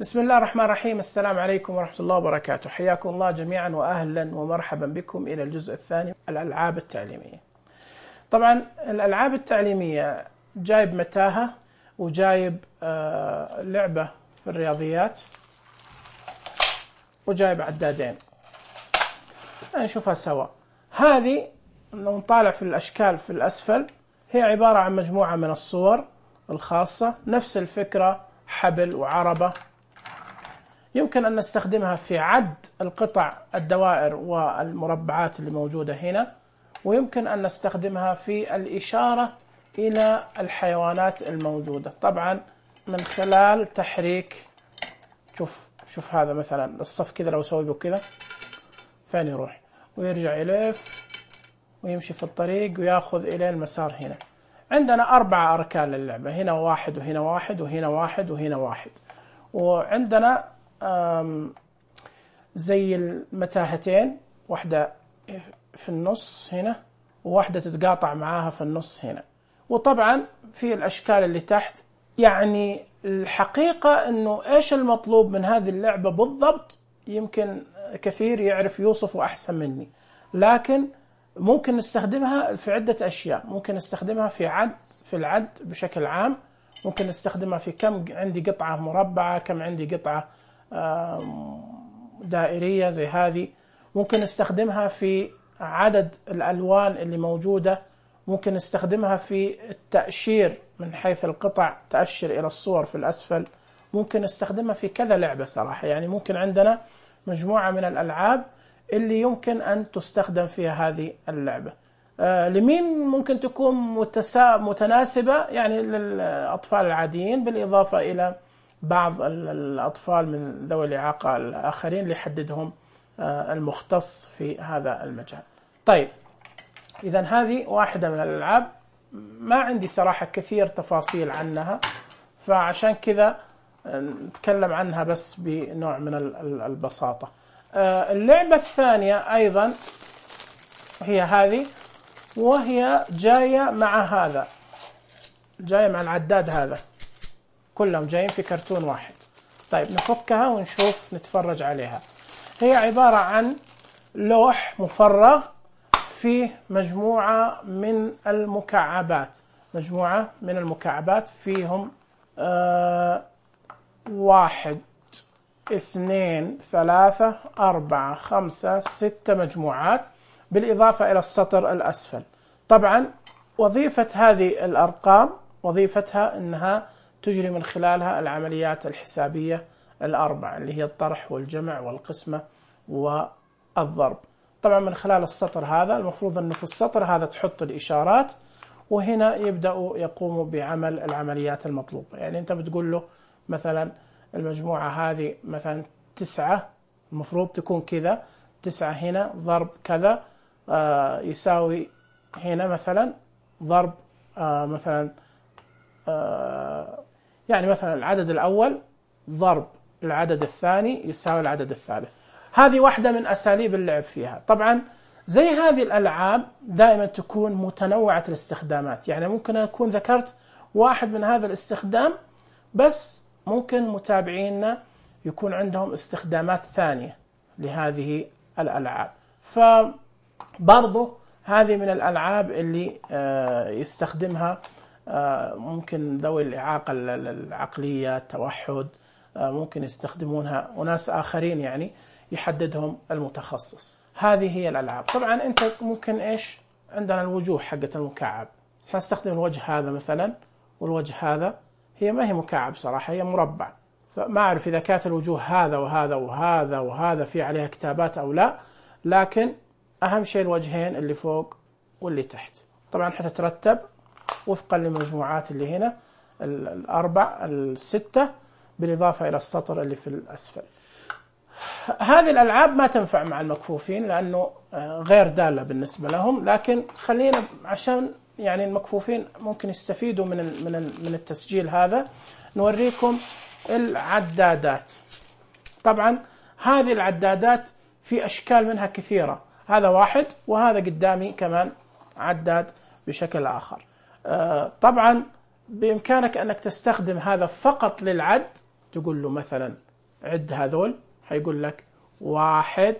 بسم الله الرحمن الرحيم. السلام عليكم ورحمة الله وبركاته. حياكم الله جميعا وأهلا ومرحبا بكم إلى الجزء الثاني الألعاب التعليمية. طبعا الألعاب التعليمية جايب متاهة وجايب لعبة في الرياضيات وجايب عدادين نشوفها سوا. هذه لو نطالع في الأشكال في الأسفل هي عبارة عن مجموعة من الصور الخاصة، نفس الفكرة، حبل وعربة. يمكن أن نستخدمها في عد القطع الدوائر والمربعات اللي موجودة هنا، ويمكن أن نستخدمها في الإشارة إلى الحيوانات الموجودة، طبعا من خلال تحريك. شوف هذا مثلا الصف كذا، لو سوي به كذا فين يروح ويرجع يلف ويمشي في الطريق وياخذ إلى المسار. هنا عندنا 4 أركان للعبة، هنا واحد وهنا واحد وهنا واحد وهنا واحد، وعندنا زي المتاهتين، واحدة في النص هنا وواحدة تتقاطع معاها في النص هنا. وطبعا في الأشكال اللي تحت، يعني الحقيقة أنه إيش المطلوب من هذه اللعبة بالضبط يمكن كثير يعرف يوصفه أحسن مني، لكن ممكن نستخدمها في عدة أشياء. ممكن نستخدمها في العد بشكل عام، ممكن نستخدمها في كم عندي قطعة مربعة، كم عندي قطعة دائرية زي هذه. ممكن نستخدمها في عدد الألوان اللي موجودة، ممكن نستخدمها في التأشير من حيث القطع، تأشر إلى الصور في الأسفل. ممكن نستخدمها في كذا لعبة صراحة، يعني ممكن عندنا مجموعة من الألعاب اللي يمكن أن تستخدم فيها هذه اللعبة. لمين ممكن تكون متناسبة؟ يعني للأطفال العاديين، بالإضافة إلى بعض الأطفال من ذوي الإعاقة الآخرين اللي يحددهم المختص في هذا المجال. طيب، إذن هذه واحدة من الألعاب، ما عندي صراحة كثير تفاصيل عنها، فعشان كذا نتكلم عنها بس بنوع من البساطة. اللعبة الثانية أيضا هي هذه، وهي جاية مع هذا، جاية مع العداد هذا، كلهم جايين في كرتون واحد. طيب نفكها ونشوف نتفرج عليها. هي عبارة عن لوح مفرغ فيه مجموعة من المكعبات، مجموعة من المكعبات فيهم 1 2 3 4 5 6 مجموعات، بالإضافة إلى السطر الأسفل. طبعا وظيفة هذه الأرقام وظيفتها أنها تجري من خلالها العمليات الحسابية ال4 اللي هي الطرح والجمع والقسمة والضرب. طبعا من خلال السطر هذا، المفروض أنه في السطر هذا تحط الإشارات، وهنا يبدأوا يقوموا بعمل العمليات المطلوبة. يعني أنت بتقول له مثلا المجموعة هذه مثلا 9، المفروض تكون كذا، 9 هنا ضرب كذا يساوي هنا مثلا ضرب مثلا يعني مثلا العدد الأول ضرب العدد الثاني يساوي العدد الثالث. هذه واحدة من أساليب اللعب فيها. طبعا زي هذه الألعاب دائما تكون متنوعة الاستخدامات، يعني ممكن أكون ذكرت واحد من هذا الاستخدام، بس ممكن متابعينا يكون عندهم استخدامات ثانية لهذه الألعاب. فبرضو هذه من الألعاب اللي يستخدمها ممكن ذوي الإعاقة العقلية، التوحد، ممكن يستخدمونها، وناس آخرين يعني يحددهم المتخصص. هذه هي الألعاب. طبعا أنت ممكن إيش عندنا الوجوه حقة المكعب، نستخدم الوجه هذا مثلا والوجه هذا، هي ما هي مكعب صراحة، هي مربع، فما أعرف إذا كانت الوجوه هذا وهذا وهذا وهذا في عليها كتابات أو لا، لكن أهم شيء الوجهين اللي فوق واللي تحت. طبعا حتترتب وفقا للمجموعات اللي هنا، 4 6، بالإضافة إلى السطر اللي في الأسفل. هذه الألعاب ما تنفع مع المكفوفين لأنه غير دالة بالنسبة لهم، لكن خلينا عشان يعني المكفوفين ممكن يستفيدوا من التسجيل هذا، نوريكم العدادات. طبعا هذه العدادات في أشكال منها كثيرة، هذا واحد وهذا قدامي كمان عداد بشكل آخر. طبعا بإمكانك أنك تستخدم هذا فقط للعد، تقول له مثلا عد هذول، حيقول لك 1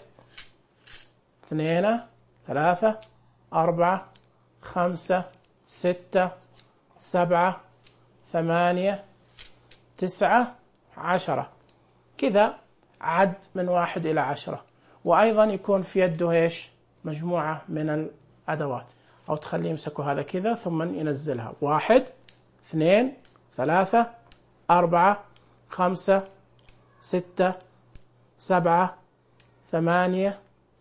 2 3 4 5 6 7 8 9 10 كذا، عد من 1 إلى 10. وأيضا يكون في يده إيش؟ مجموعة من الأدوات، أو تخليه يمسكوا هذا كذا ثم ينزلها. 1 2 3 4 5 6 7 8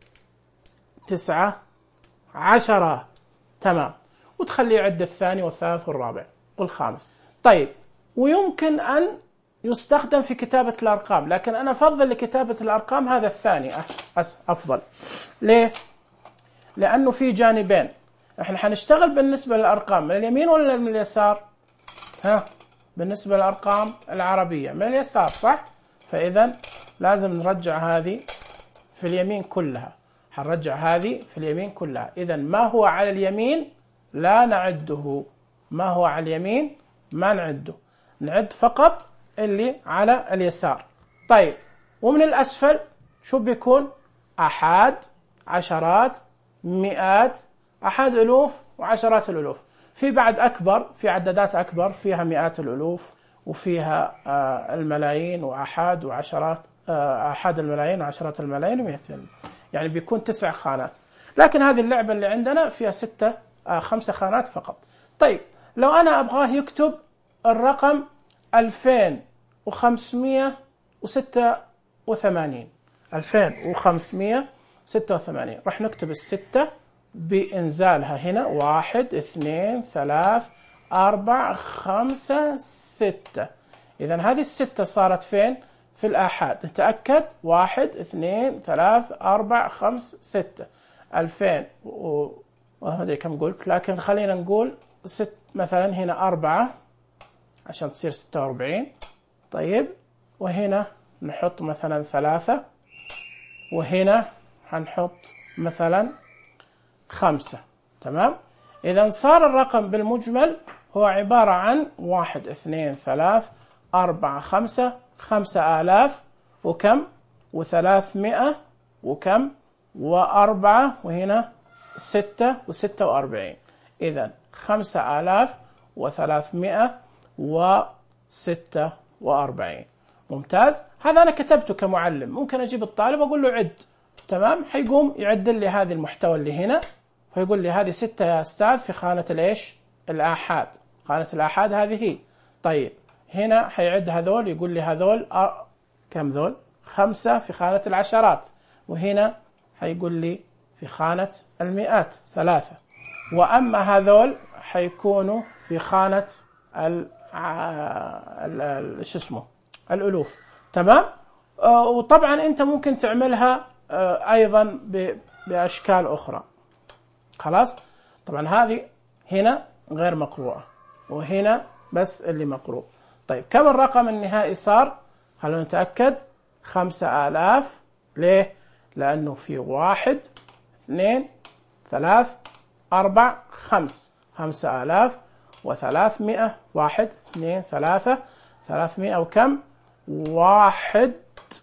9 10. تمام. وتخليه يعد الثاني والثالث والرابع والخامس. طيب، ويمكن أن يستخدم في كتابة الأرقام، لكن أنا أفضل لكتابة الأرقام هذا الثاني أفضل. ليه؟ لأنه في جانبين. احنا حنشتغل بالنسبة للأرقام من اليمين ولا من اليسار؟ بالنسبة للأرقام العربية من اليسار، صح؟ فإذا لازم نرجع هذه في اليمين كلها، حنرجع هذه في اليمين كلها. إذا ما هو على اليمين لا نعده، ما هو على اليمين ما نعده، نعد فقط اللي على اليسار. طيب، ومن الأسفل شو بيكون؟ أحاد، عشرات، مئات، أحاد ألوف وعشرات الألوف. في بعد أكبر، في عدادات أكبر فيها مئات الألوف وفيها الملايين وأحاد وعشرات، أحاد الملايين وعشرات الملايين ومئتين، يعني بيكون 9 خانات. لكن هذه اللعبة اللي عندنا فيها 5 خانات فقط. طيب، لو أنا أبغاه يكتب الرقم 2586، 2586 راح نكتب 6 بإنزالها هنا، 1 2 3 4 5 6. إذا هذه 6 صارت فين؟ في الآحاد. نتأكد، 1 2 3 4 5 6 2000 ما أدري كم قلت، لكن خلينا نقول مثلا هنا 4 عشان تصير 46. طيب، وهنا نحط مثلا 3، وهنا حنحط مثلا 5. تمام. إذا صار الرقم بالمجمل هو عبارة عن 1 2 3 4 5 5000 وكم و300 وكم و4 وهنا 6 و46. إذا 5346. ممتاز. هذا أنا كتبته كمعلم. ممكن أجيب الطالب أقول له عد. تمام. حيقوم يعدل لي هذه المحتوى اللي هنا، فيقول لي هذه 6 يا أستاذ في خانة الإيش؟ الآحاد. خانة الآحاد هذه هي. طيب، هنا حيعد هذول، يقول لي هذول كم ذول؟ 5 في خانة العشرات، وهنا حيقول لي في خانة المئات 3. وأما هذول حيكونوا في خانة شو اسمه؟ الألوف. تمام. وطبعا أنت ممكن تعملها أيضا بأشكال أخرى. خلاص. طبعا هذه هنا غير مقروءة، وهنا بس اللي مقروء. طيب، كم الرقم النهائي صار؟ خلونا نتأكد. 5000. ليه؟ لأنه في 1 2 3 4 5. 5300. 1 2 3 300 وكم؟ 1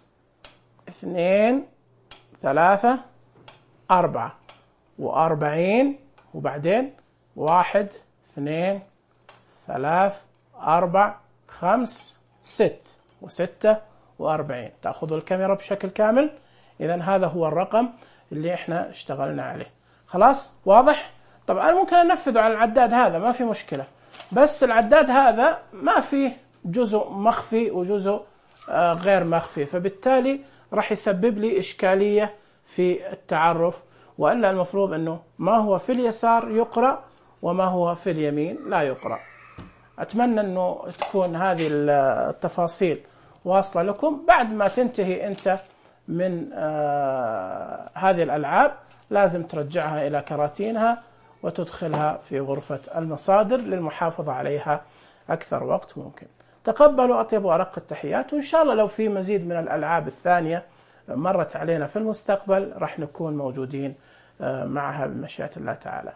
2 3 4 و40. وبعدين 1 2 3 4 5 6 و46. تأخذوا الكاميرا بشكل كامل. إذا هذا هو الرقم اللي احنا اشتغلنا عليه. خلاص، واضح؟ طبعا أنا ممكن أنفذه على العداد هذا، ما في مشكلة، بس العداد هذا ما فيه جزء مخفي وجزء غير مخفي، فبالتالي راح يسبب لي إشكالية في التعرف، وإلا المفروض أنه ما هو في اليسار يقرأ وما هو في اليمين لا يقرأ. أتمنى أنه تكون هذه التفاصيل واصلة لكم. بعد ما تنتهي أنت من هذه الألعاب لازم ترجعها إلى كراتينها وتدخلها في غرفة المصادر للمحافظة عليها أكثر وقت ممكن. تقبلوا أطيب وأرق التحيات، وإن شاء الله لو في مزيد من الألعاب الثانية مرت علينا في المستقبل راح نكون موجودين معها بمشيئة الله تعالى.